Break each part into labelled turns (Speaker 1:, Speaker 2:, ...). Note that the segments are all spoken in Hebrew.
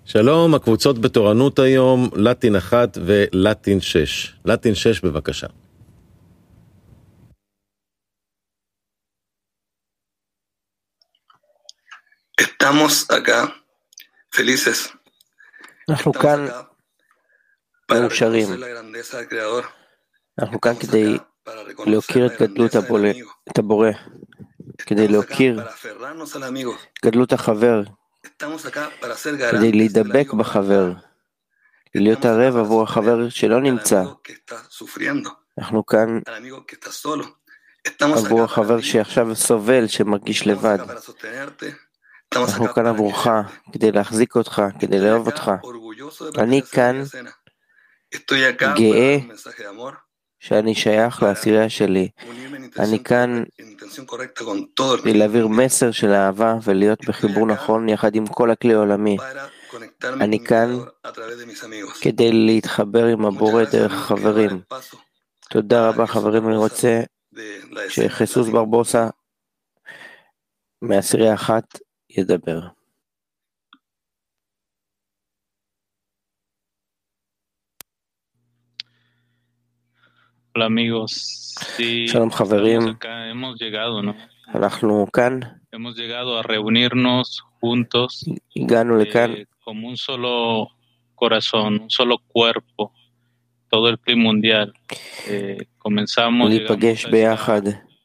Speaker 1: שלום, הקבוצות בתורנות היום, לטין 1 ולטין 6. לטין 6 בבקשה.
Speaker 2: Estamos acá felices.
Speaker 3: אנחנו כאן מאושרים. אנחנו כאן כדי להוקיר את גדלות הבורא, כדי להוקיר גדלות החבר, כדי להידבק בחבר, להיות ערב עבור החבר שלא נמצא. אנחנו כאן עבור החבר שעכשיו סובל, שמרגיש לבד. אנחנו כאן עבורך, כדי להחזיק אותך, כדי לאהוב אותך. אני כאן גאה שאני שייך לעשירייה שלי. אני כאן כדי להעביר מסר של אהבה ולהיות בחיבור נכון יחד עם כל הכלי העולמי. אני כאן כדי להתחבר עם הבורא דרך החברים. תודה רבה חברים, אני רוצה שחיסוס ברבוסה מעשירייה 1 ידבר. שלום חברים, אנחנו כאן, הגענו לכאן להיפגש ביחד,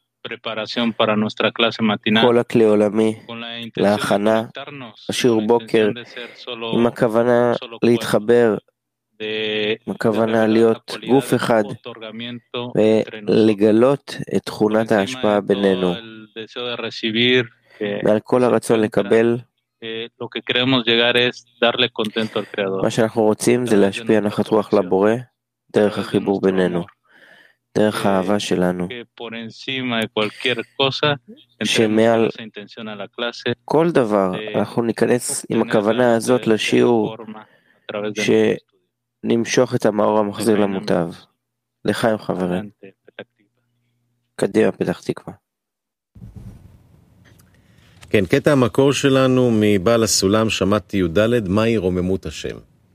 Speaker 3: כל הכלי עולמי, להכנה, השיעור בוקר, עם הכוונה להתחבר, עם הכוונה להיות גוף אחד, ולגלות את תכונת ההשפעה בינינו, ועל כל הרצון לקבל. מה שאנחנו רוצים זה להשפיע נחת רוח לבורא, דרך החיבור בינינו, דרך האהבה שלנו, שמעל כל דבר אנחנו ניכנס עם הכוונה הזאת לשיעור שנמשוך את המאור המחזיר למוטב. לחיים חברים. קדימה פתח תקווה.
Speaker 1: כן, קטע המקור שלנו מבעל הסולם, שמעתי י"ד, מהי רוממות השם.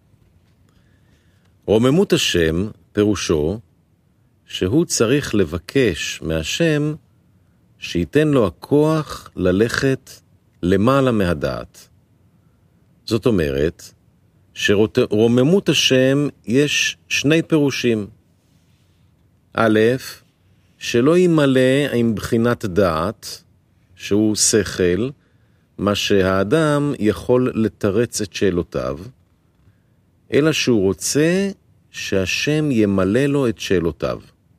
Speaker 1: רוממות השם פירושו שהוא צריך לבקש מהשם שייתן לו הכוח ללכת למעלה מהדעת. זאת אומרת שרוממות השם יש שני פירושים. א', שלא ימלא עם בחינת דעת, שהוא שכל, מה שהאדם יכול לתרץ את שאלותיו, אלא שהוא רוצה שהשם ימלא לו את שאלותיו.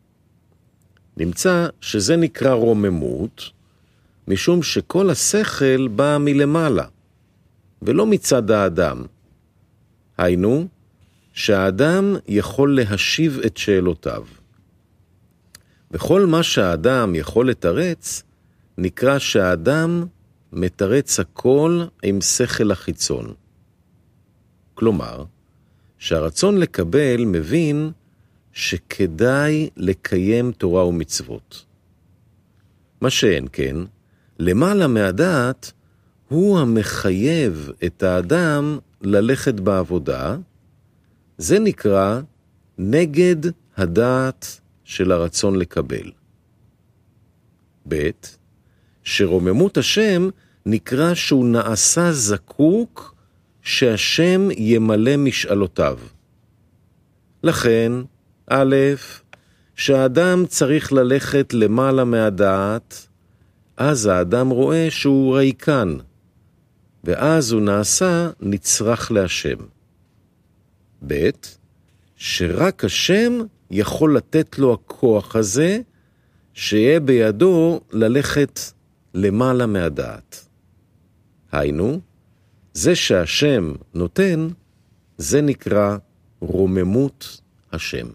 Speaker 1: נמצא שזה נקרא רוממות, משום שכל השכל בא מלמעלה, ולא מצד האדם. היינו, שהאדם יכול להשיב את שאלותיו. וכל מה שהאדם יכול לתרץ, נקרא שהאדם מתרץ הכל עם שכל החיצון. כלומר, שהרצון לקבל מבין שכדאי לקיים תורה ומצוות. מה שאין כן, למעלה מהדעת הוא המחייב את האדם ללכת בעבודה, זה נקרא נגד הדעת של הרצון לקבל. ב', שרוממות השם נקרא שהוא נעשה זקוק שהשם ימלא משאלותיו. לכן, א', שהאדם צריך ללכת למעלה מהדעת, אז האדם רואה שהוא ריקן, ואז הוא נעשה נצרך להשם. ב', שרק השם יכול לתת לו הכוח הזה, שיהיה בידו ללכת למעלה מהדעת. היינו, זה שהשם נותן, זה נקרא רוממות השם.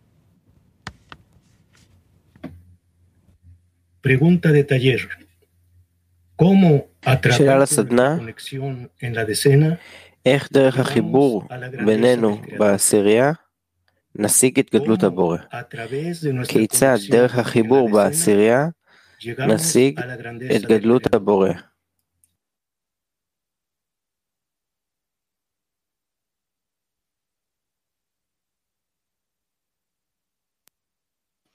Speaker 4: Pregunta de taller. ¿Cómo a través de la
Speaker 3: conexión en la decena, איך דרך החיבור בינינו בעשירייה נשיג את גדלות הבורא? כיצד דרך החיבור בעשירייה נשיג את גדלות הבורא?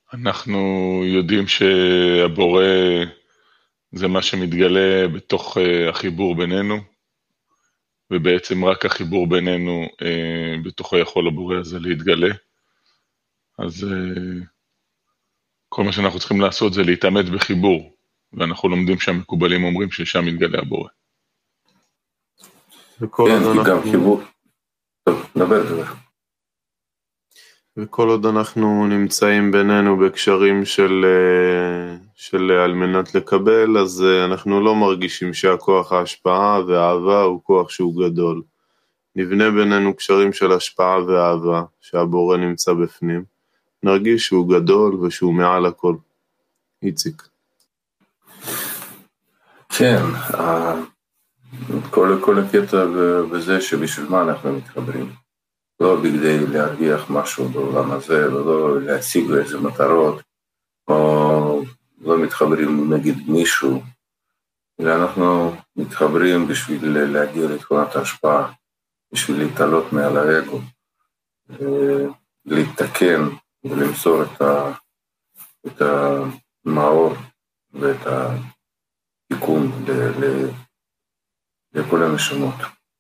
Speaker 5: אנחנו יודעים שהבורא זה מה שמתגלה בתוך החיבור בינינו, ובעצם רק החיבור בינינו בתוכו יכול הבורא הזה להתגלה. אז כל מה שאנחנו צריכים לעשות זה להתאמץ בחיבור, ואנחנו לומדים שהמקובלים אומרים ששם מתגלה הבורא.
Speaker 6: כן, גם חיבור. טוב, נדבר.
Speaker 7: וכל עוד אנחנו נמצאים בינינו בקשרים של על מנת לקבל, אז אנחנו לא מרגישים שהכוח ההשפעה והאהבה הוא כוח שהוא גדול. נבנה בינינו קשרים של השפעה ואהבה, שהבורא נמצא בפנים. נרגיש שהוא גדול ושהוא מעל הכל. איציק.
Speaker 6: כן, כל הקטע בזה שבשביל מה אנחנו מתחברים. לא בכדי להרגיח משהו בעולם הזה, ולא להשיג איזה מטרות, או לא מתחברים נגד מישהו, אלא אנחנו מתחברים בשביל להגיע לתכונת ההשפעה, בשביל להתעלות מעל האגו, להתקן ולמסור את המאור ואת התיקון לכל הנשמות.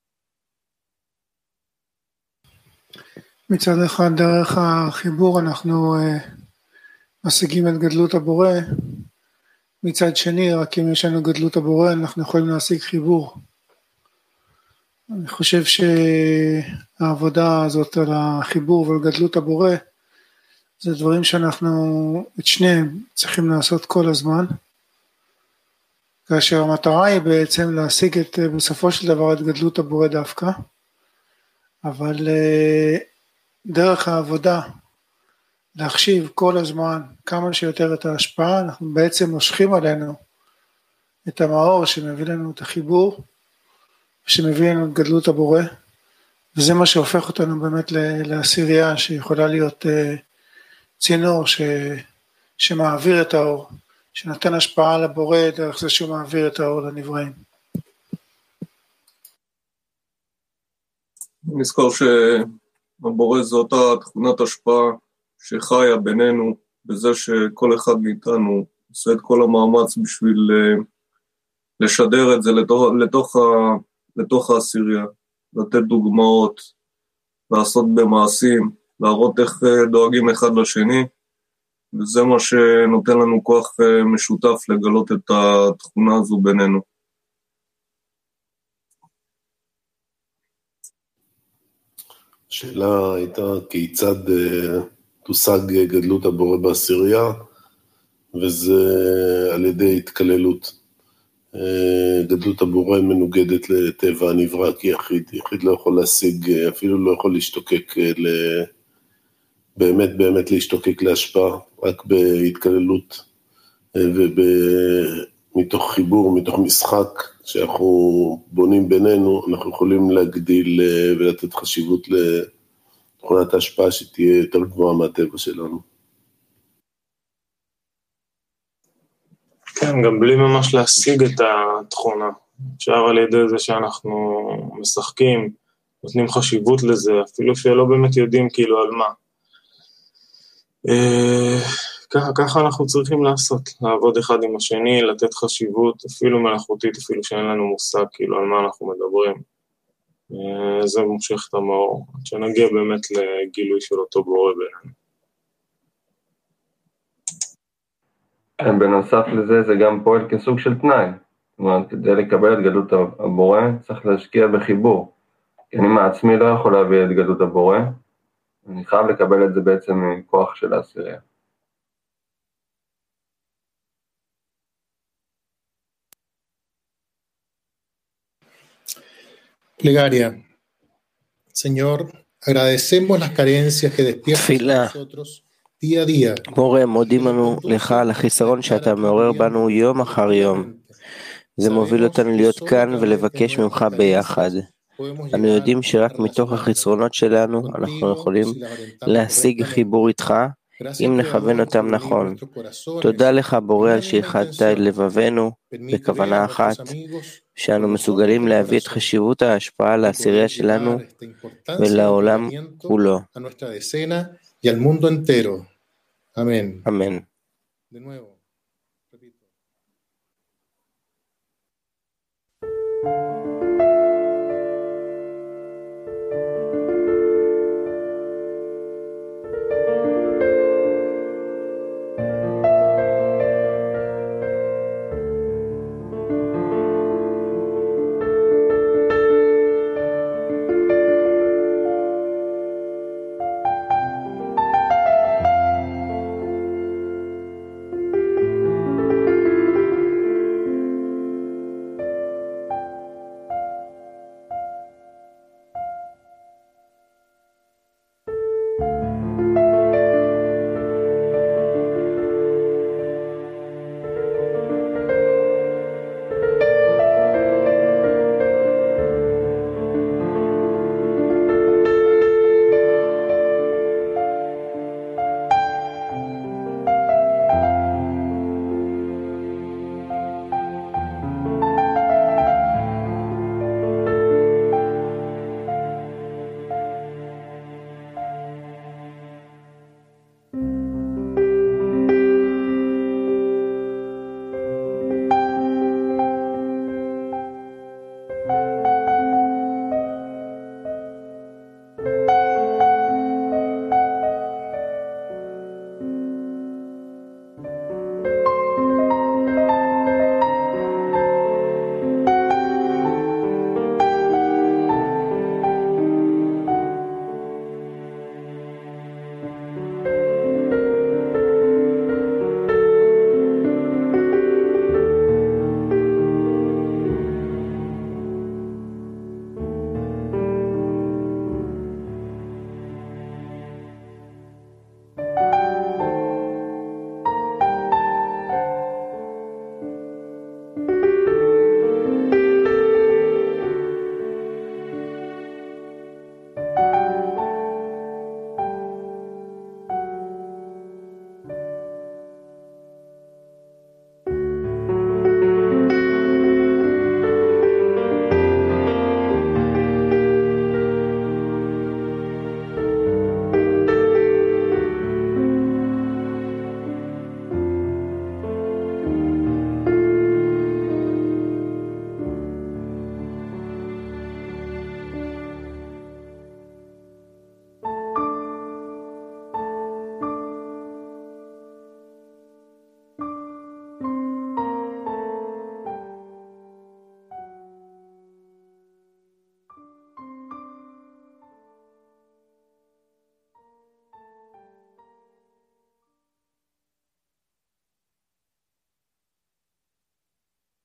Speaker 8: מצד אחד דרך החיבור אנחנו משיגים את גדלות הבורא, מצד שני רק אם יש לנו גדלות הבורא אנחנו יכולים להשיג חיבור. אני חושב שהעבודה הזאת על החיבור ועל גדלות הבורא זה דברים שאנחנו את שניהם צריכים לעשות כל הזמן, כאשר המטרה היא בעצם להשיג בסופו של דבר את גדלות הבורא דווקא, אבל דרך העבודה להחשיב כל הזמן כמה שיותר את ההשפעה, אנחנו בעצם מושכים עלינו את המאור שמביא לנו את החיבור, שמביא לנו את גדלות הבורא, וזה מה שהופך אותנו באמת לעשירייה שיכולה להיות צינור שמעביר את האור, שנותן השפעה לבורא דרך זה שהוא מעביר את האור לנבראים.
Speaker 9: נזכור שהבורא זו אותה תכונת השפעה שחיה בינינו, בזה שכל אחד מאיתנו עושה את כל המאמץ בשביל לשדר את זה לתוך העשירייה, לתת דוגמאות, לעשות במעשים, להראות איך דואגים אחד לשני, וזה מה שנותן לנו כוח משותף לגלות את התכונה הזו בינינו.
Speaker 7: השאלה הייתה כיצד תושג גדלות הבורא בעשירייה, וזה על ידי התקללות. גדלות הבורא מנוגדת לטבע הנברא כיחיד. יחיד לא יכול להשיג, אפילו לא יכול להשתוקק באמת להשתוקק להשפעה, רק בהתקללות ומתוך חיבור, מתוך משחק שאנחנו בונים בינינו, אנחנו יכולים להגדיל ולתת חשיבות לתכונת ההשפעה שתהיה יותר גבוהה מהטבע שלנו.
Speaker 10: כן, גם בלי ממש להשיג את התכונה, אפשר על ידי זה שאנחנו משחקים, נותנים חשיבות לזה, אפילו שלא באמת יודעים כאילו על מה. ככה אנחנו צריכים לעשות, לעבוד אחד עם השני, לתת חשיבות, אפילו מלאכותית, אפילו שאין לנו מושג כאילו על מה אנחנו מדברים. זה מושך את המאור, עד שנגיע באמת לגילוי של אותו בורא בינינו.
Speaker 11: בנוסף לזה, זה גם פועל כסוג של תנאי. זאת אומרת, כדי לקבל את גדלות הבורא, צריך להשקיע בחיבור. כי אני מעצמי לא יכול להביא את גדלות הבורא, אני חייב לקבל את זה בעצם מכוח של העשירייה.
Speaker 12: Plegaria. Señor, agradecemos las carencias que despiertas en nosotros día a día.
Speaker 3: בורא, מודים לך על החיסרון שאתה מעורר בנו יום אחר יום. זה מוביל אותנו להיות כאן ולבקש ממך ביחד. אנו יודעים שרק מתוך החסרונות שלנו אנחנו יכולים להשיג חיבור איתך אם נכוון אותם נכון. תודה לך בורא על שאיחדת את לבבנו בכוונה אחת, שאנו מסוגלים להביא את חשיבות ההשפעה לעשירייה שלנו ולעולם כולו.
Speaker 12: Amén.
Speaker 3: אמן.
Speaker 12: De nuevo.